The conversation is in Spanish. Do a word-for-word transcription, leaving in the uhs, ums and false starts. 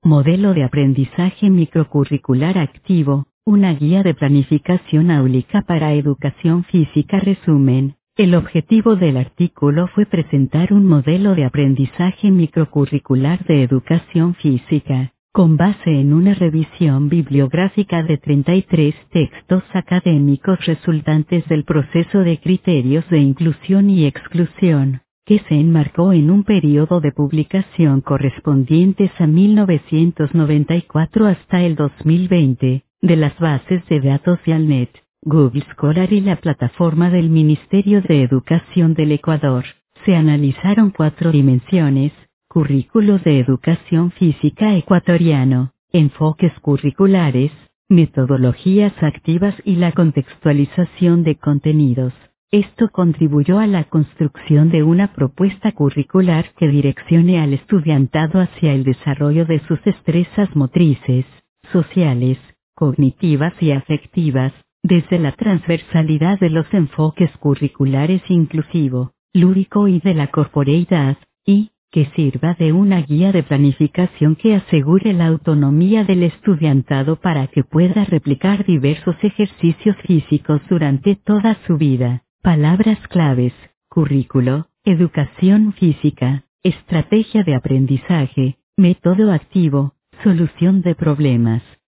Modelo de aprendizaje microcurricular activo, una guía de planificación áulica para educación física. Resumen. El objetivo del artículo fue presentar un modelo de aprendizaje microcurricular de educación física, con base en una revisión bibliográfica de treinta y tres textos académicos resultantes del proceso de criterios de inclusión y exclusión, que se enmarcó en un periodo de publicación correspondientes a mil novecientos noventa y cuatro hasta el dos mil veinte, de las bases de datos YALNET, Google Scholar y la plataforma del Ministerio de Educación del Ecuador. Se analizaron cuatro dimensiones: currículos de educación física ecuatoriano, enfoques curriculares, metodologías activas y la contextualización de contenidos. Esto contribuyó a la construcción de una propuesta curricular que direccione al estudiantado hacia el desarrollo de sus destrezas motrices, sociales, cognitivas y afectivas, desde la transversalidad de los enfoques curriculares inclusivo, lúdico y de la corporeidad, y que sirva de una guía de planificación que asegure la autonomía del estudiantado para que pueda replicar diversos ejercicios físicos durante toda su vida. Palabras claves: currículo, educación física, estrategia de aprendizaje, método activo, solución de problemas.